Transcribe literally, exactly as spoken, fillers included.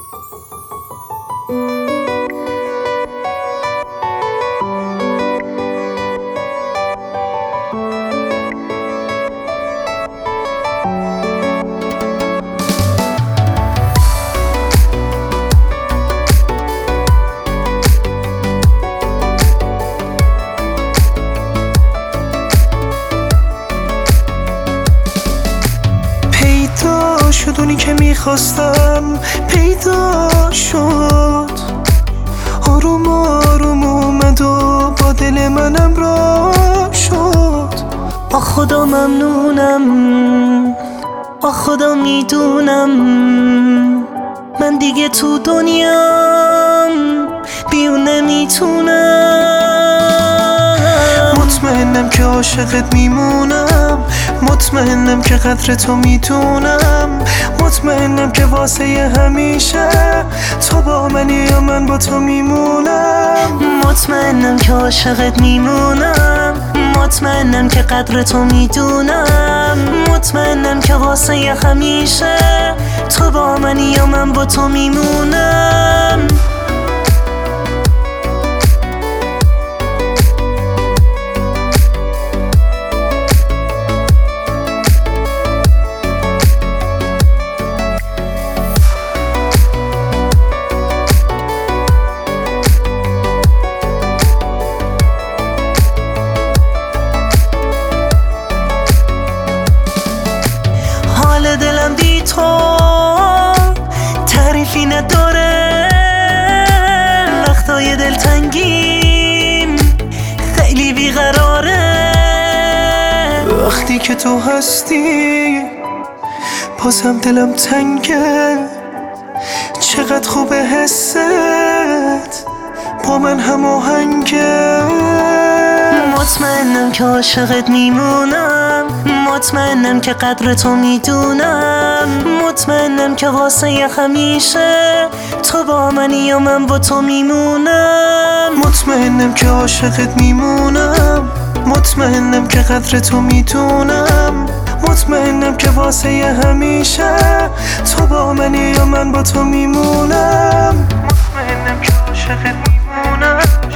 شد اونی که میخواستم پیدا شد، آروم آروم اومد و با دل منم را شد. آ خدا ممنونم، آ خدا میدونم من دیگه تو دنیام بیون نمیتونم. مطمئنم که عاشقت میمونم، مطمئنم که قدر تو میدونم، مطمئنم که واسه همیشه تو با منی یا من با تو میمونم. مطمئنم که عاشقت میمونم، مطمئنم که قدر تو میدونم، مطمئنم که واسه همیشه تو با منی یا من با تو میمونم. دلم بی تو تعریفی نداره، وقتای دلتنگیم خیلی بیقراره. وقتی که تو هستی بازم دلم تنگه، چقدر خوبه حست با من هماهنگه. مطمئنم که عاشقت میمونم، مطمئنم که قدر تو میدونم، مطمئنم که واسه همیشه تو با منی یا من با تو میمونم. مطمئنم که عاشقت میمونم، مطمئنم که قدر تو میدونم، مطمئنم که واسه همیشه تو با منی یا من با تو میمونم. مطمئنم که عاشقت میمونم.